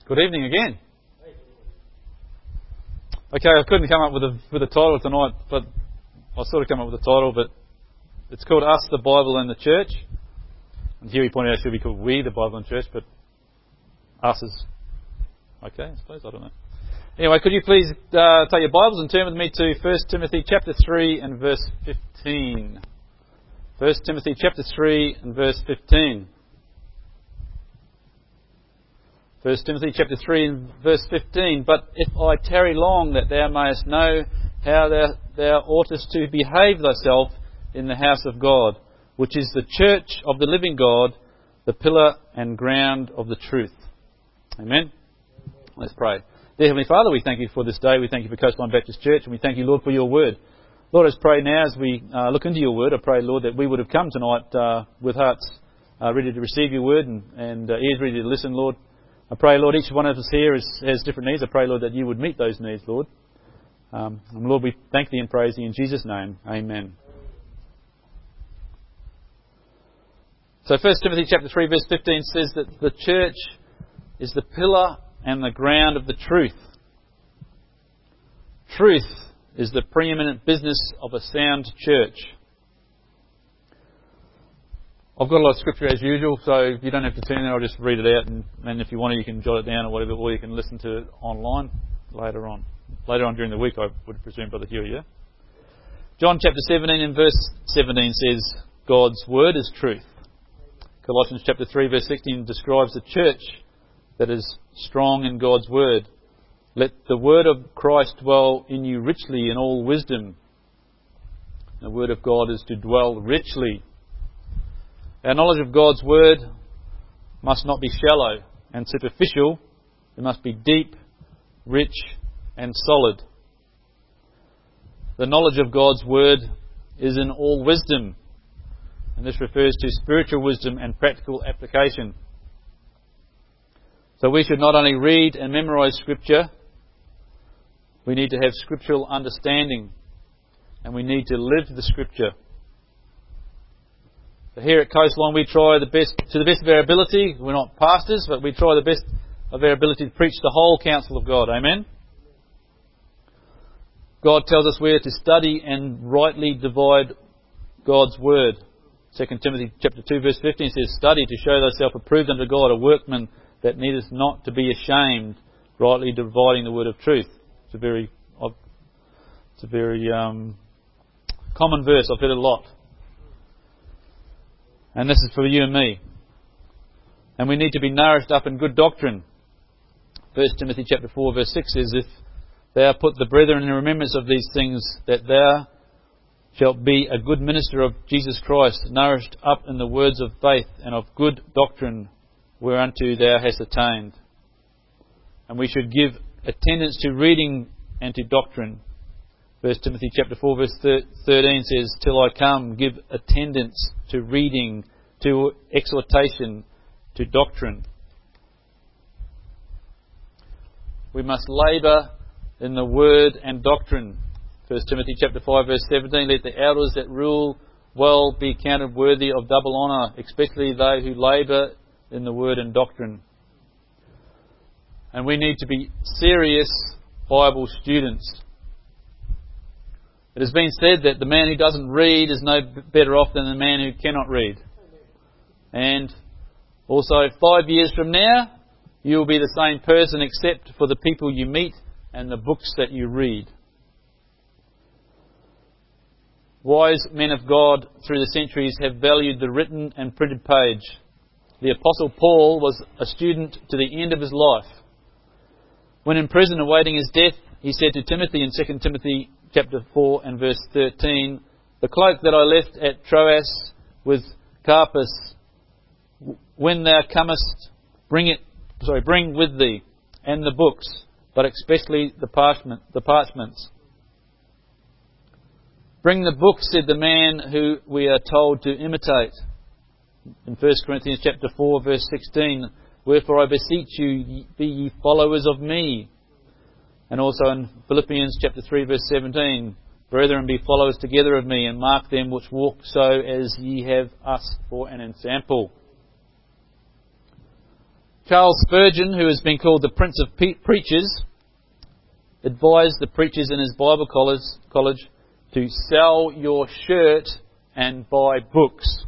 Good evening again. Okay, I couldn't come up with a title tonight, but I sort of come up with a title, but it's called Us, the Bible and the Church. And here he pointed out it should be called We, the Bible and Church, but Us is okay, I suppose, I don't know. Anyway, could you please take your Bibles and turn with me to 1 Timothy chapter 3 and verse 15. 1 Timothy chapter 3 and verse 15. 1 Timothy chapter 3 and verse 15. But if I tarry long, that thou mayest know how thou oughtest to behave thyself in the house of God, which is the church of the living God, the pillar and ground of the truth. Amen. Let's pray. Dear Heavenly Father, we thank you for this day. We thank you for Coastline Baptist Church, and we thank you, Lord, for your word. Lord, let's pray now as we look into your word. I pray, Lord, that we would have come tonight with hearts ready to receive your word and ears ready to listen, Lord. I pray, Lord, each one of us here has different needs. I pray, Lord, that you would meet those needs, Lord. And Lord, we thank thee and praise thee in Jesus' name. Amen. So 1 Timothy chapter 3 verse 15 says that the church is the pillar and the ground of the truth. Truth is the preeminent business of a sound church. I've got a lot of scripture as usual, so you don't have to turn there. I'll just read it out, and if you want to, you can jot it down or whatever, or you can listen to it online later on. Later on during the week, I would presume, Brother Hugh, yeah? John chapter 17 and verse 17 says, God's word is truth. Colossians chapter 3 verse 16 describes the church that is strong in God's word. Let the word of Christ dwell in you richly in all wisdom. The word of God is to dwell richly. Our knowledge of God's word must not be shallow and superficial. It must be deep, rich and solid. The knowledge of God's word is in all wisdom, and this refers to spiritual wisdom and practical application. So we should not only read and memorise Scripture, we need to have scriptural understanding, and we need to live the Scripture. So here at Coastline we try to the best of our ability. We're not pastors, but we try the best of our ability to preach the whole counsel of God. Amen? God tells us we are to study and rightly divide God's word. 2 Timothy chapter 2 verse 15 says, Study to show thyself approved unto God, a workman that needeth not to be ashamed, rightly dividing the word of truth. It's a very common verse. I've heard it a lot. And this is for you and me. And we need to be nourished up in good doctrine. 1 Timothy chapter 4 verse 6 says, If thou put the brethren in remembrance of these things, that thou shalt be a good minister of Jesus Christ, nourished up in the words of faith and of good doctrine, whereunto thou hast attained. And we should give attendance to reading and to doctrine. 1 Timothy chapter 4 verse 13 says, Till I come, give attendance to reading, to exhortation, to doctrine. We must labour in the word and doctrine. 1 Timothy chapter 5 verse 17, Let the elders that rule well be counted worthy of double honour, especially they who labour in the word and doctrine. And we need to be serious Bible students. It has been said that the man who doesn't read is no better off than the man who cannot read. And also 5 years from now, you will be the same person except for the people you meet and the books that you read. Wise men of God through the centuries have valued the written and printed page. The Apostle Paul was a student to the end of his life. When in prison awaiting his death, he said to Timothy in 2 Timothy chapter 4 and verse 13, The cloak that I left at Troas with Carpus, when thou comest, bring with thee, and the books, but especially the parchments. Bring the books, said the man who we are told to imitate. In 1 Corinthians chapter 4 verse 16, Wherefore I beseech you, be ye followers of me. And also in Philippians chapter 3 verse 17, Brethren, be followers together of me, and mark them which walk so as ye have us for an ensample. Charles Spurgeon, who has been called the Prince of Preachers, advised the preachers in his Bible college to sell your shirt and buy books.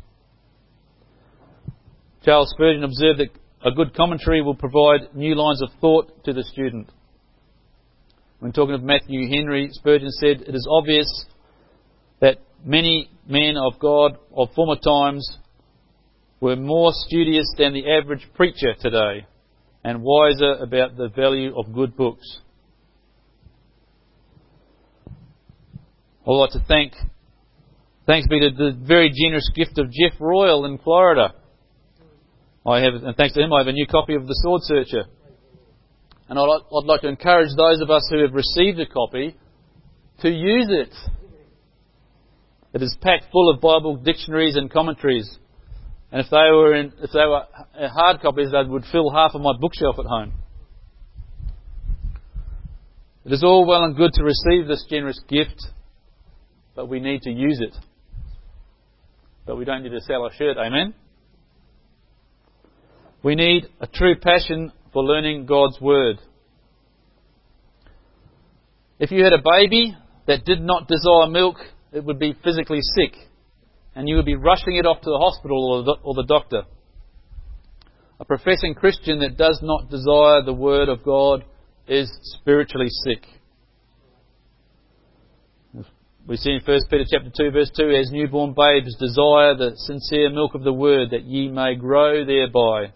Charles Spurgeon observed that a good commentary will provide new lines of thought to the student. When talking of Matthew Henry, Spurgeon said, "It is obvious that many men of God of former times were more studious than the average preacher today and wiser about the value of good books." I'd like to thanks be to the very generous gift of Jeff Royal in Florida. And thanks to him, I have a new copy of The Sword Searcher. And I'd like to encourage those of us who have received a copy to use it. It is packed full of Bible dictionaries and commentaries. And if they were hard copies, they would fill half of my bookshelf at home. It is all well and good to receive this generous gift, but we need to use it. But we don't need to sell our shirt, amen? We need a true passion for learning God's Word. If you had a baby that did not desire milk, it would be physically sick, and you would be rushing it off to the hospital or the doctor. A professing Christian that does not desire the Word of God is spiritually sick. We see in 1 Peter chapter 2, verse 2, "As newborn babes desire the sincere milk of the Word, that ye may grow thereby."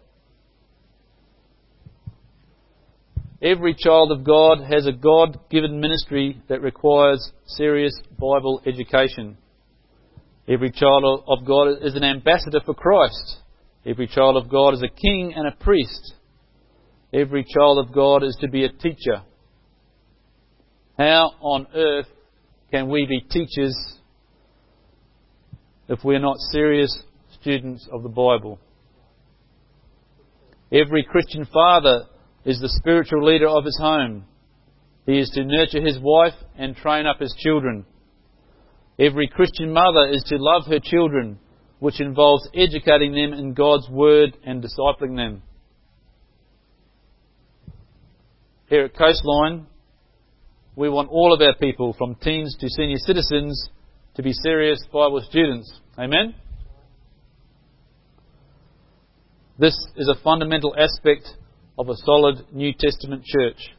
Every child of God has a God-given ministry that requires serious Bible education. Every child of God is an ambassador for Christ. Every child of God is a king and a priest. Every child of God is to be a teacher. How on earth can we be teachers if we're not serious students of the Bible? Every Christian father is the spiritual leader of his home. He is to nurture his wife and train up his children. Every Christian mother is to love her children, which involves educating them in God's Word and discipling them. Here at Coastline, we want all of our people, from teens to senior citizens, to be serious Bible students. Amen? This is a fundamental aspect of a solid New Testament church.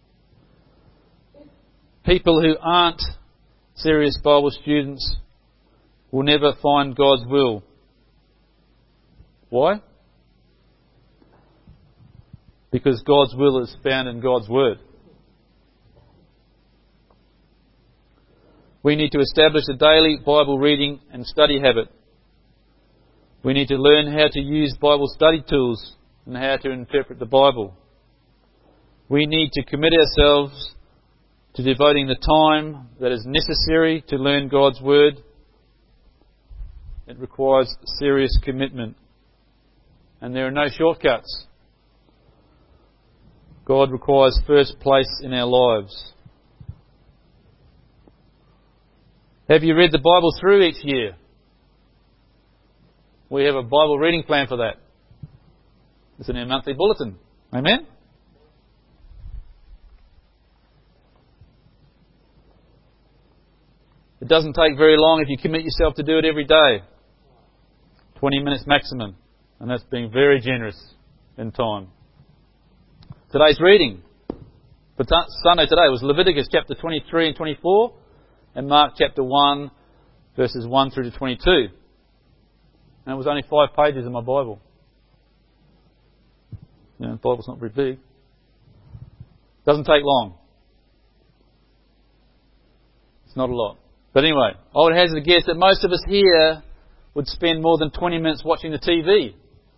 People who aren't serious Bible students will never find God's will. Why? Because God's will is found in God's Word. We need to establish a daily Bible reading and study habit. We need to learn how to use Bible study tools and how to interpret the Bible. We need to commit ourselves to devoting the time that is necessary to learn God's Word. It requires serious commitment. And there are no shortcuts. God requires first place in our lives. Have you read the Bible through each year? We have a Bible reading plan for that. It's in our monthly bulletin. Amen? It doesn't take very long if you commit yourself to do it every day. 20 minutes maximum. And that's being very generous in time. Today's reading for Sunday today was Leviticus chapter 23 and 24 and Mark chapter 1 verses 1 through to 22. And it was only 5 pages in my Bible. You know, the Bible's not very big. Doesn't take long. It's not a lot. But anyway, I would hazard a guess that most of us here would spend more than 20 minutes watching the TV.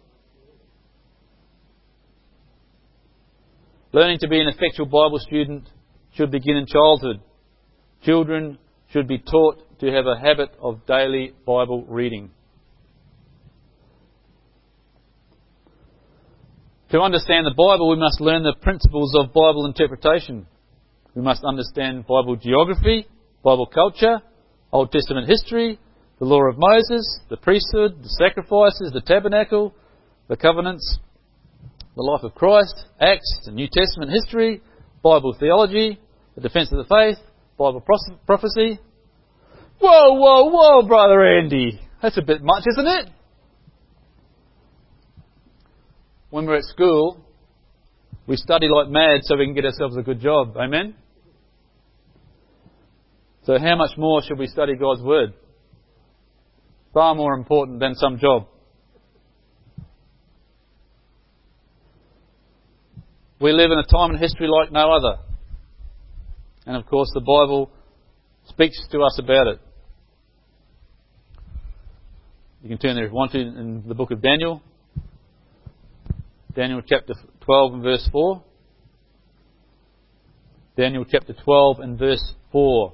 Learning to be an effectual Bible student should begin in childhood. Children should be taught to have a habit of daily Bible reading. To understand the Bible, we must learn the principles of Bible interpretation. We must understand Bible geography, Bible culture, Old Testament history, the law of Moses, the priesthood, the sacrifices, the tabernacle, the covenants, the life of Christ, Acts, the New Testament history, Bible theology, the defence of the faith, Bible prophecy. Whoa, Brother Andy. That's a bit much, isn't it? When we're at school, we study like mad so we can get ourselves a good job. Amen? So how much more should we study God's Word? Far more important than some job. We live in a time in history like no other. And of course the Bible speaks to us about it. You can turn there if you want to in the book of Daniel. Daniel chapter 12 and verse 4. Daniel chapter 12 and verse 4.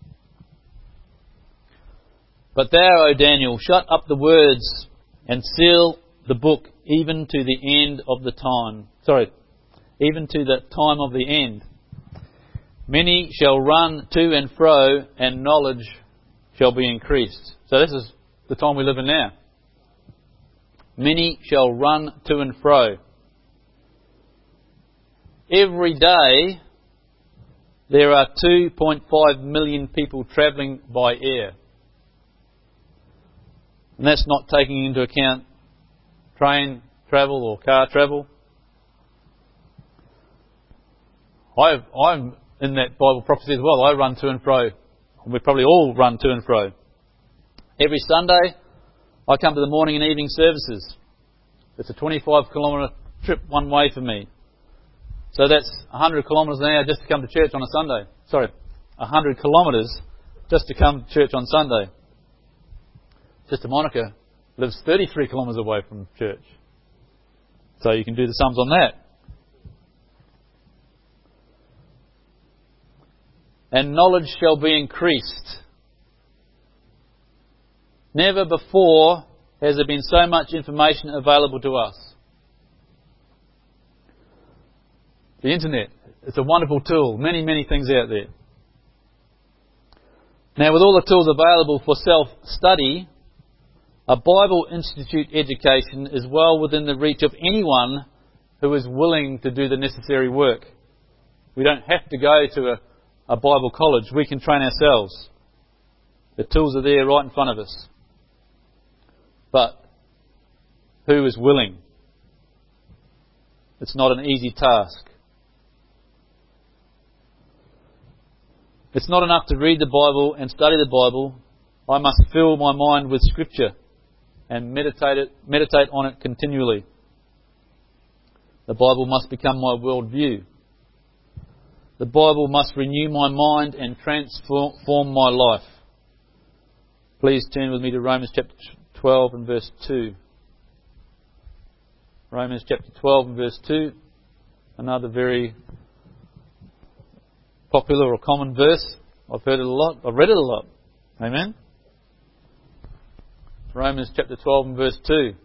But thou, O Daniel, shut up the words and seal the book even to the end of the time. Even to the time of the end. Many shall run to and fro, and knowledge shall be increased. So this is the time we live in now. Many shall run to and fro. Every day there are 2.5 million people travelling by air. And that's not taking into account train travel or car travel. I'm in that Bible prophecy as well. I run to and fro. And we probably all run to and fro. Every Sunday, I come to the morning and evening services. It's a 25 kilometre trip one way for me. So that's 100 kilometres an hour just to come to church on a Sunday. 100 kilometres just to come to church on Sunday. Sister Monica lives 33 kilometres away from church. So you can do the sums on that. And knowledge shall be increased. Never before has there been so much information available to us. The internet, it's a wonderful tool. Many things out there. Now, with all the tools available for self-study, a Bible Institute education is well within the reach of anyone who is willing to do the necessary work. We don't have to go to a Bible college. We can train ourselves. The tools are there right in front of us. But who is willing? It's not an easy task. It's not enough to read the Bible and study the Bible. I must fill my mind with Scripture and meditate on it continually. The Bible must become my worldview. The Bible must renew my mind and transform my life. Please turn with me to Romans chapter 12 and verse 2. Romans chapter 12 and verse 2. Another very popular or common verse. I've heard it a lot. I've read it a lot. Amen? Romans chapter 12 and verse 2.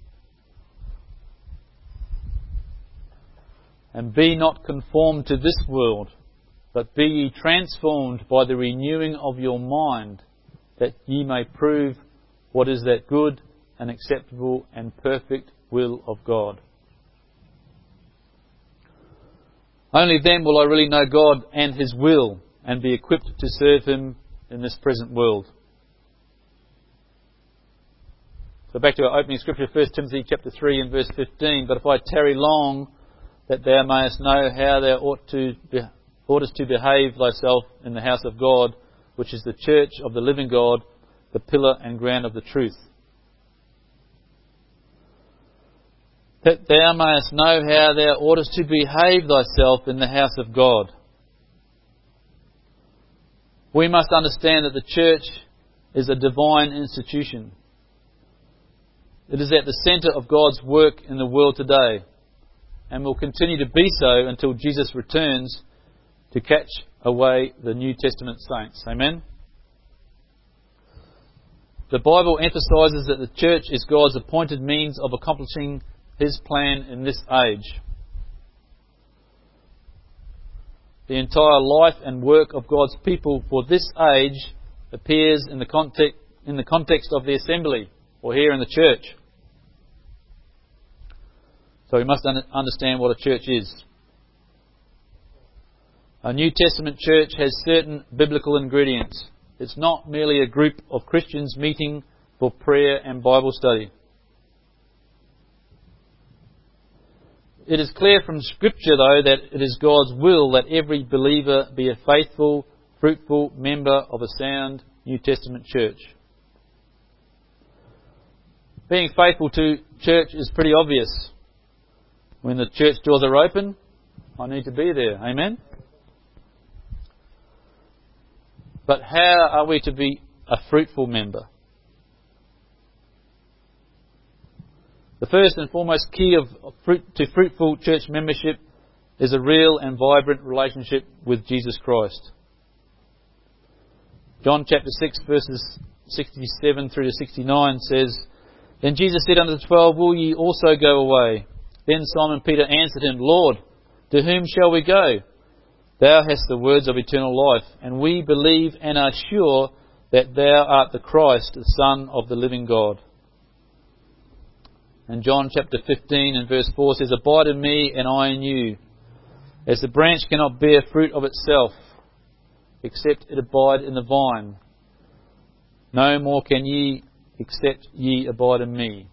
And be not conformed to this world, but be ye transformed by the renewing of your mind, that ye may prove what is that good and acceptable and perfect will of God. Only then will I really know God and His will and be equipped to serve Him in this present world. So back to our opening scripture, 1 Timothy chapter 3 and verse 15. But if I tarry long, that thou mayest know how thou oughtest to behave thyself in the house of God, which is the church of the living God, the pillar and ground of the truth. That thou mayest know how thou oughtest to behave thyself in the house of God. We must understand that the church is a divine institution. It is at the centre of God's work in the world today, and will continue to be so until Jesus returns to catch away the New Testament saints. Amen? The Bible emphasises that the church is God's appointed means of accomplishing His plan in this age. The entire life and work of God's people for this age appears in the context of the assembly, or here in the church. So we must understand what a church is. A New Testament church has certain biblical ingredients. It's not merely a group of Christians meeting for prayer and Bible study. It is clear from Scripture, though, that it is God's will that every believer be a faithful, fruitful member of a sound New Testament church. Being faithful to church is pretty obvious. When the church doors are open, I need to be there. Amen? But how are we to be a fruitful member? The first and foremost key to fruitful church membership is a real and vibrant relationship with Jesus Christ. John chapter 6 verses 67 through to 69 says, Then Jesus said unto the 12, Will ye also go away? Then Simon Peter answered him, Lord, to whom shall we go? Thou hast the words of eternal life, and we believe and are sure that thou art the Christ, the Son of the living God. And John chapter 15 and verse 4 says, Abide in me and I in you. As the branch cannot bear fruit of itself, except it abide in the vine, no more can ye, except ye abide in me.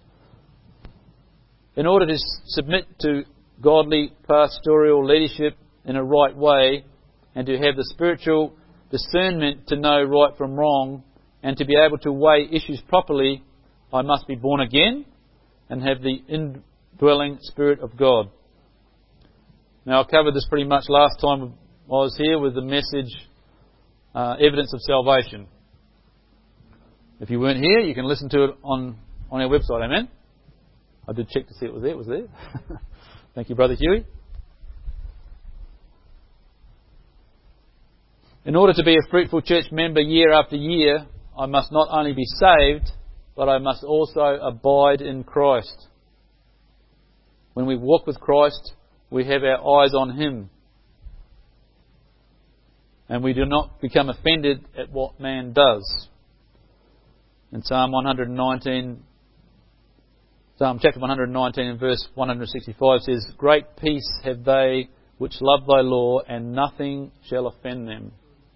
In order to submit to godly pastoral leadership in a right way, and to have the spiritual discernment to know right from wrong, and to be able to weigh issues properly, I must be born again and have the indwelling Spirit of God. Now, I covered this pretty much last time I was here with the message, Evidence of Salvation. If you weren't here, you can listen to it on our website, amen? I did check to see it was there. It was there. Thank you, Brother Huey. In order to be a fruitful church member year after year, I must not only be saved, but I must also abide in Christ. When we walk with Christ, we have our eyes on Him. And we do not become offended at what man does. In Psalm chapter 119 and verse 165 says, Great peace have they which love thy law, and nothing shall offend them.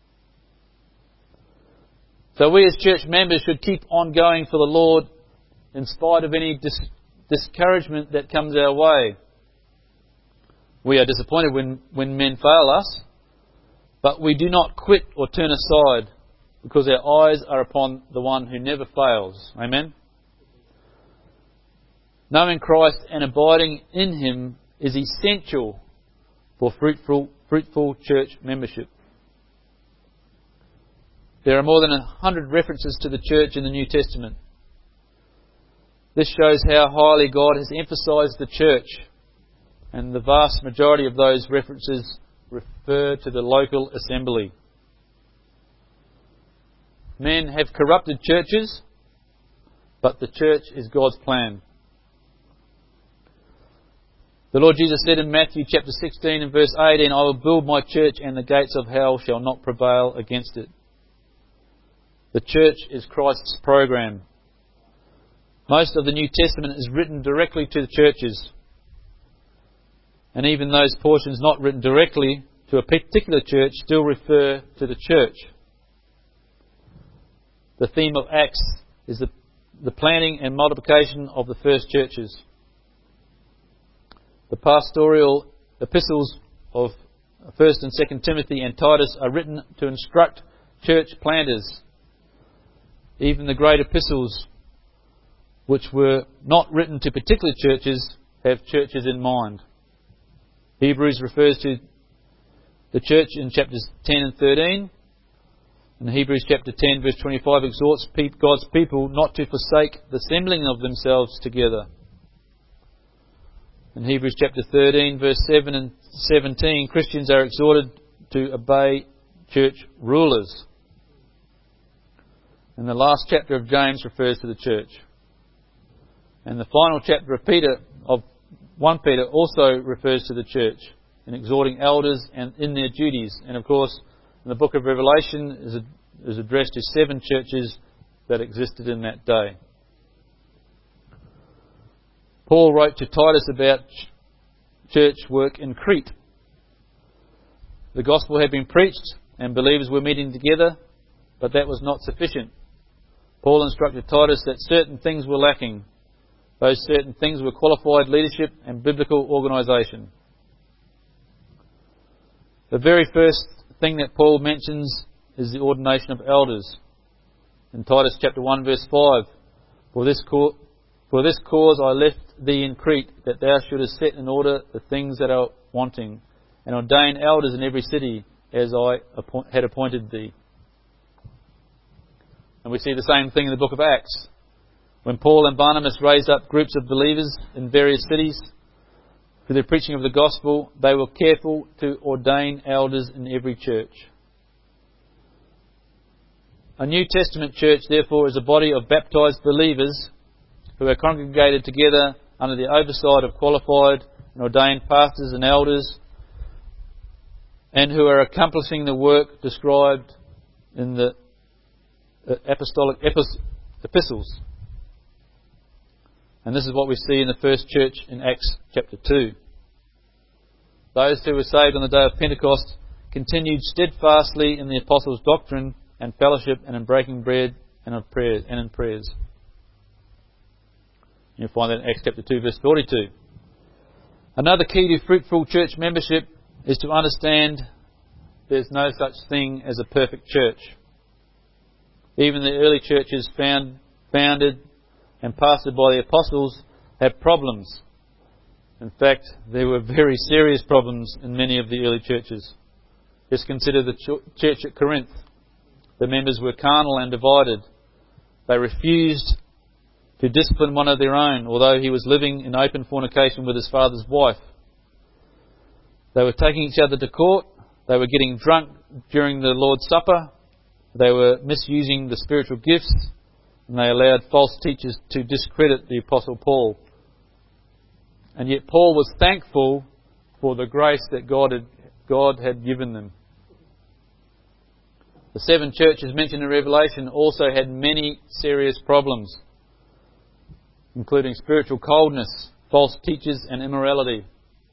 So we as church members should keep on going for the Lord in spite of any discouragement that comes our way. We are disappointed when men fail us, but we do not quit or turn aside, because our eyes are upon the one who never fails. Amen? Knowing Christ and abiding in Him is essential for fruitful church membership. There are more than 100 references to the church in the New Testament. This shows how highly God has emphasised the church, and the vast majority of those references refer to the local assembly. Men have corrupted churches, but the church is God's plan. The Lord Jesus said in Matthew chapter 16 and verse 18, I will build my church, and the gates of hell shall not prevail against it. The church is Christ's program. Most of the New Testament is written directly to the churches. And even those portions not written directly to a particular church still refer to the church. The theme of Acts is the planting and multiplication of the first churches. The pastoral epistles of 1 and 2 Timothy and Titus are written to instruct church planters. Even the great epistles, which were not written to particular churches, have churches in mind. Hebrews refers to the church in chapters 10 and 13. And Hebrews chapter 10 verse 25 exhorts God's people not to forsake the assembling of themselves together. In Hebrews chapter 13 verse 7 and 17, Christians are exhorted to obey church rulers. And the last chapter of James refers to the church. And the final chapter of 1 Peter also refers to the church in exhorting elders and in their duties. And of course, in the book of Revelation is addressed to 7 churches that existed in that day. Paul wrote to Titus about church work in Crete. The gospel had been preached and believers were meeting together, but that was not sufficient. Paul instructed Titus that certain things were lacking. Those certain things were qualified leadership and biblical organisation. The very first thing that Paul mentions is the ordination of elders. In Titus chapter 1 verse 5, For this cause I left thee in Crete, that thou shouldest set in order the things that are wanting, and ordain elders in every city, as I had appointed thee. And we see the same thing in the book of Acts. When Paul and Barnabas raised up groups of believers in various cities for the preaching of the gospel, they were careful to ordain elders in every church. A New Testament church, therefore, is a body of baptised believers who are congregated together under the oversight of qualified and ordained pastors and elders, and who are accomplishing the work described in the apostolic epistles. And this is what we see in the first church in Acts chapter 2. Those who were saved on the day of Pentecost continued steadfastly in the apostles' doctrine and fellowship and in breaking bread and in prayers. You'll find that in Acts chapter 2 verse 42. Another key to fruitful church membership is to understand there's no such thing as a perfect church. Even the early churches founded and pastored by the apostles had problems. In fact, there were very serious problems in many of the early churches. Just consider the church at Corinth. The members were carnal and divided. They refused to discipline one of their own, although he was living in open fornication with his father's wife. They were taking each other to court. They were getting drunk during the Lord's Supper. They were misusing the spiritual gifts, and they allowed false teachers to discredit the Apostle Paul. And yet Paul was thankful for the grace that God had given them. The 7 churches mentioned in Revelation also had many serious problems, including spiritual coldness, false teachers, and immorality.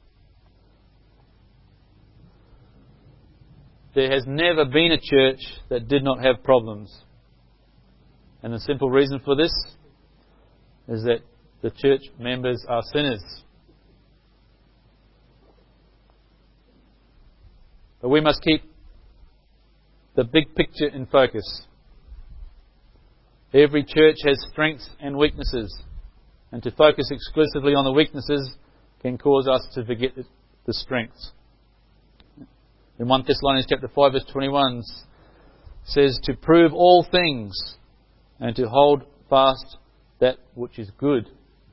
There has never been a church that did not have problems. And the simple reason for this is that the church members are sinners. But we must keep the big picture in focus. Every church has strengths and weaknesses, and to focus exclusively on the weaknesses can cause us to forget the strengths. In 1 Thessalonians chapter 5 verse 21 says to prove all things and to hold fast that which is good.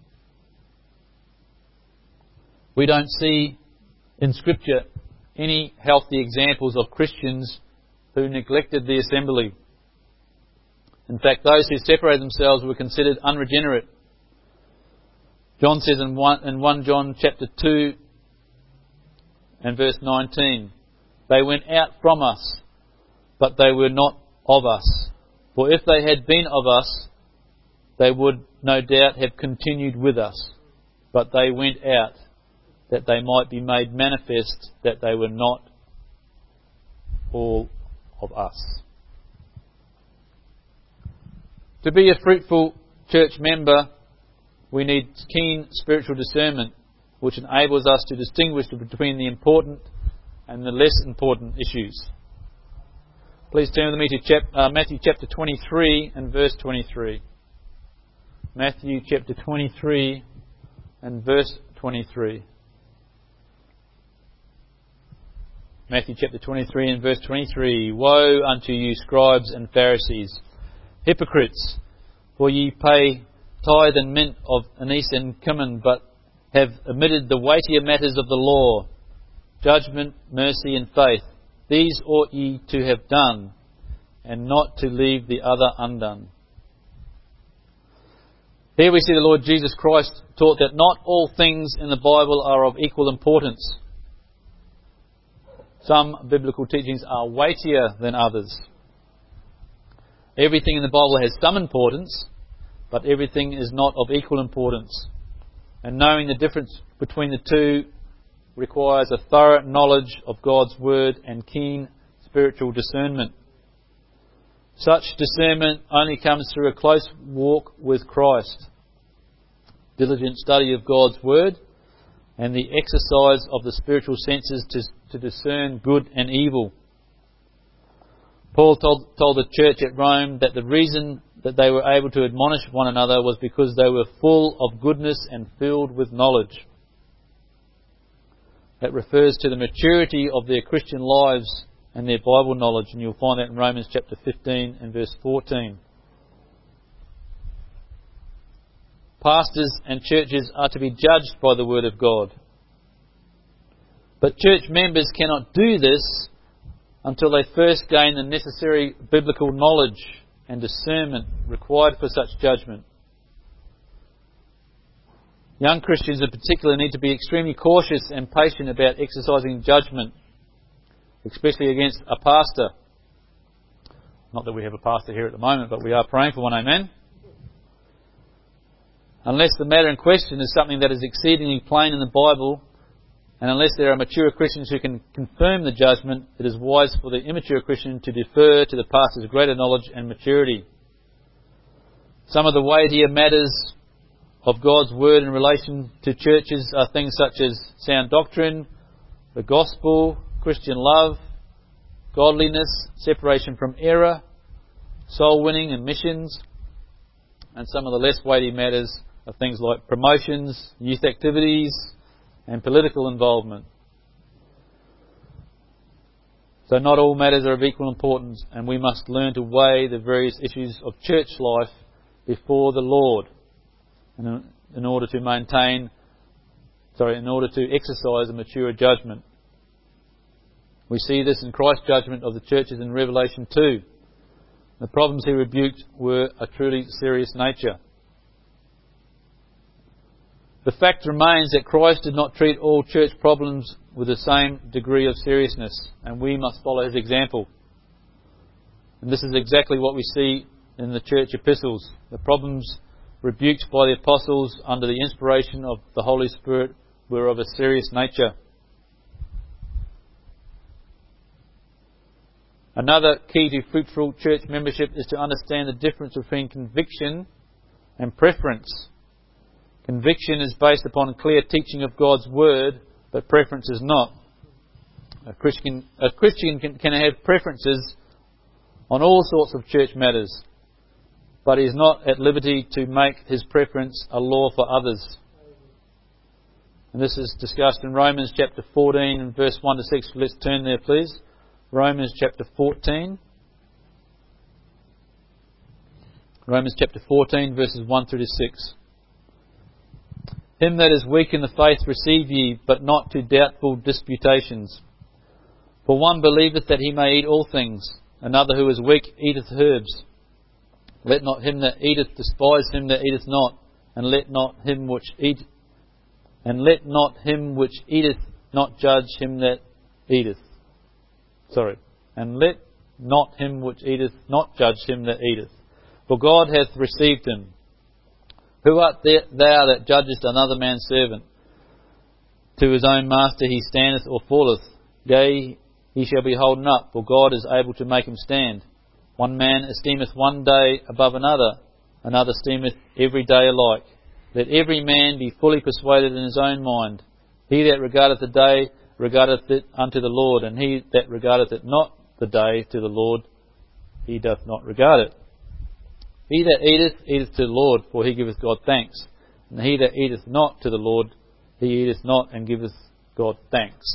We don't see in Scripture any healthy examples of Christians who neglected the assembly. In fact, those who separated themselves were considered unregenerate. John says in 1 John chapter 2 and verse 19, They went out from us, but they were not of us. For if they had been of us, they would no doubt have continued with us. But they went out, that they might be made manifest that they were not all of us. To be a fruitful church member, we need keen spiritual discernment, which enables us to distinguish between the important and the less important issues. Please turn with me to Matthew chapter 23 and verse 23. Matthew chapter 23 and verse 23. Matthew chapter 23 and verse 23. Woe unto you, scribes and Pharisees, hypocrites, for ye pay tithe and mint of anise and cumin, but have omitted the weightier matters of the law, judgment, mercy, and faith. These ought ye to have done, and not to leave the other undone. Here we see the Lord Jesus Christ taught that not all things in the Bible are of equal importance. Some biblical teachings are weightier than others. Everything in the Bible has some importance, but everything is not of equal importance. and knowing the difference between the two requires a thorough knowledge of God's Word and keen spiritual discernment. Such discernment only comes through a close walk with Christ, diligent study of God's Word, and the exercise of the spiritual senses to discern good and evil. Paul told the church at Rome that the reason that they were able to admonish one another was because they were full of goodness and filled with knowledge. That refers to the maturity of their Christian lives and their Bible knowledge, and you'll find that in Romans chapter 15 and verse 14. Pastors and churches are to be judged by the Word of God. But church members cannot do this until they first gain the necessary biblical knowledge and discernment required for such judgment. Young Christians in particular need to be extremely cautious and patient about exercising judgment, especially against a pastor. Not that we have a pastor here at the moment, but we are praying for one, amen? Unless the matter in question is something that is exceedingly plain in the Bible, and unless there are mature Christians who can confirm the judgment, it is wise for the immature Christian to defer to the pastor's greater knowledge and maturity. Some of the weightier matters of God's Word in relation to churches are things such as sound doctrine, the gospel, Christian love, godliness, separation from error, soul winning and missions. And some of the less weighty matters are things like promotions, youth activities, and political involvement. So not all matters are of equal importance, and we must learn to weigh the various issues of church life before the Lord in order to exercise a mature judgment. We see this in Christ's judgment of the churches in Revelation 2. The problems he rebuked were a truly serious nature. The fact remains that Christ did not treat all church problems with the same degree of seriousness, and we must follow his example. And this is exactly what we see in the church epistles. The problems rebuked by the apostles under the inspiration of the Holy Spirit were of a serious nature. Another key to fruitful church membership is to understand the difference between conviction and preference. Conviction is based upon clear teaching of God's Word, but preference is not. A Christian can have preferences on all sorts of church matters, but he is not at liberty to make his preference a law for others. And this is discussed in Romans chapter 14 and verse 1 to 6. Let's turn there, please. Romans chapter 14. Romans chapter 14 verses 1 through to 6. Him that is weak in the faith receive ye, but not to doubtful disputations. For one believeth that he may eat all things, another who is weak eateth herbs. Let not him that eateth despise him that eateth not, and let not him which eateth not judge him that eateth. And let not him which eateth not judge him that eateth. For God hath received him. Who art thou that judgest another man's servant? To his own master he standeth or falleth. Yea, he shall be holden up, for God is able to make him stand. One man esteemeth one day above another, another esteemeth every day alike. Let every man be fully persuaded in his own mind. He that regardeth the day regardeth it unto the Lord, and he that regardeth it not the day to the Lord, he doth not regard it. He that eateth, eateth to the Lord, for he giveth God thanks. And he that eateth not to the Lord, he eateth not and giveth God thanks.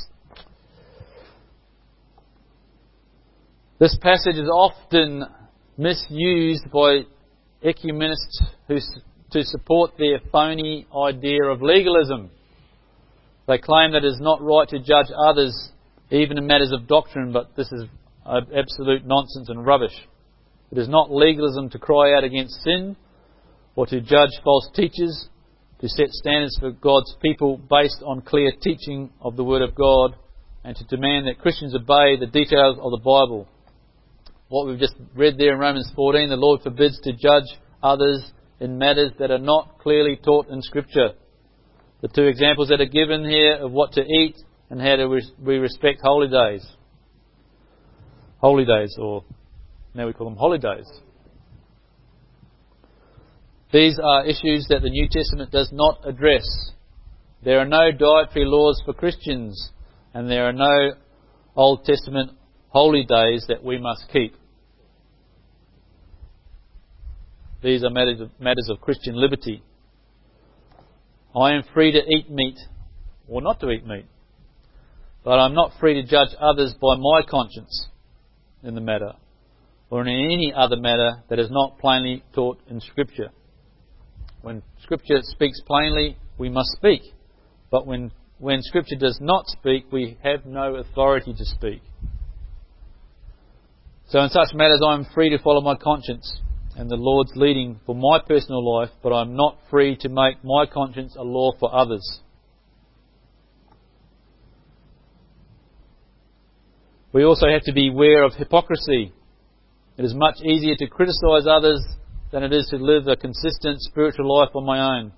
This passage is often misused by ecumenists to support their phony idea of legalism. They claim that it is not right to judge others, even in matters of doctrine, but this is absolute nonsense and rubbish. It is not legalism to cry out against sin or to judge false teachers, to set standards for God's people based on clear teaching of the Word of God, and to demand that Christians obey the details of the Bible. What we've just read there in Romans 14, the Lord forbids to judge others in matters that are not clearly taught in Scripture. The two examples that are given here of what to eat and how we respect holy days. Holy days, or now we call them holidays. These are issues that the New Testament does not address. There are no dietary laws for Christians, and there are no Old Testament holy days that we must keep. These are matters of Christian liberty. I am free to eat meat or not to eat meat, but I'm not free to judge others by my conscience in the matter, or in any other matter that is not plainly taught in Scripture. When Scripture speaks plainly, we must speak, but when Scripture does not speak, we have no authority to speak. So in such matters I am free to follow my conscience and the Lord's leading for my personal life, but I'm not free to make my conscience a law for others. We also have to be aware of hypocrisy. It is much easier to criticise others than it is to live a consistent spiritual life on my own.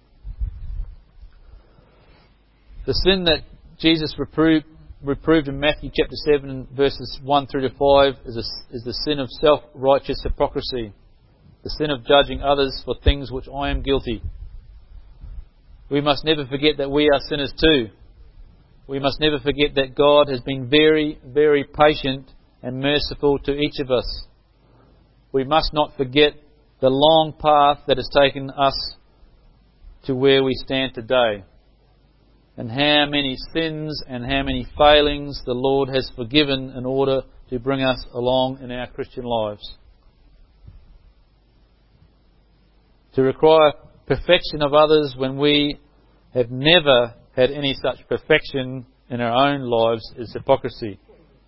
The sin that Jesus reproved in Matthew chapter 7 verses 1 through to 5 is the sin of self-righteous hypocrisy, the sin of judging others for things which I am guilty. We must never forget that we are sinners too. We must never forget that God has been very, very patient and merciful to each of us. We must not forget the long path that has taken us to where we stand today, and how many sins and how many failings the Lord has forgiven in order to bring us along in our Christian lives. To require perfection of others when we have never had any such perfection in our own lives is hypocrisy.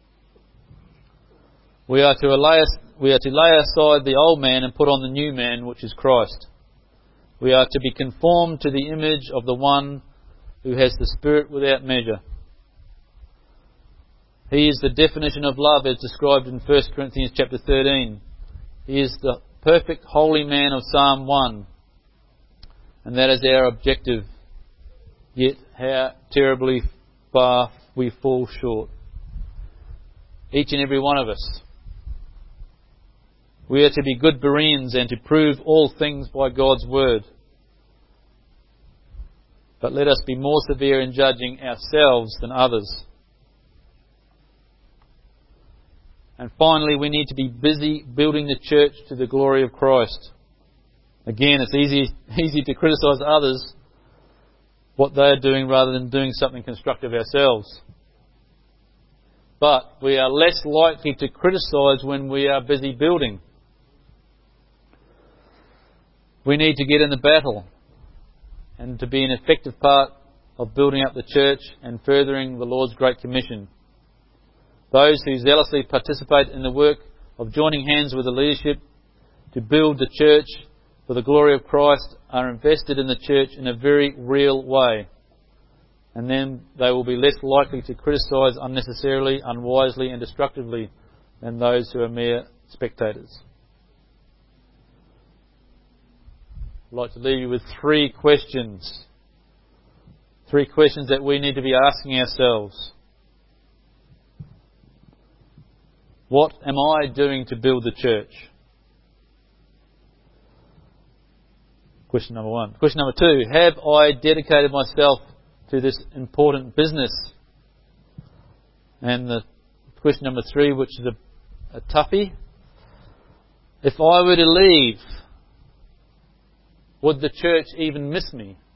We are to lay aside the old man and put on the new man, which is Christ. We are to be conformed to the image of the one who has the Spirit without measure. He is the definition of love as described in 1 Corinthians chapter 13. He is the perfect holy man of Psalm 1. And that is our objective. Yet how terribly far we fall short. Each and every one of us. We are to be good Bereans and to prove all things by God's word. But let us be more severe in judging ourselves than others. And finally, we need to be busy building the church to the glory of Christ. Again, it's easy to criticise others, what they are doing, rather than doing something constructive ourselves. But we are less likely to criticise when we are busy building. We need to get in the battle and to be an effective part of building up the church and furthering the Lord's Great Commission. Those who zealously participate in the work of joining hands with the leadership to build the church for the glory of Christ are invested in the church in a very real way. And then they will be less likely to criticise unnecessarily, unwisely and destructively than those who are mere spectators. I'd like to leave you with 3 questions. 3 questions that we need to be asking ourselves. What am I doing to build the church? Question number 1. Question number 2. Have I dedicated myself to this important business? And the question number 3, which is a toughie. If I were to leave, would the church even miss me?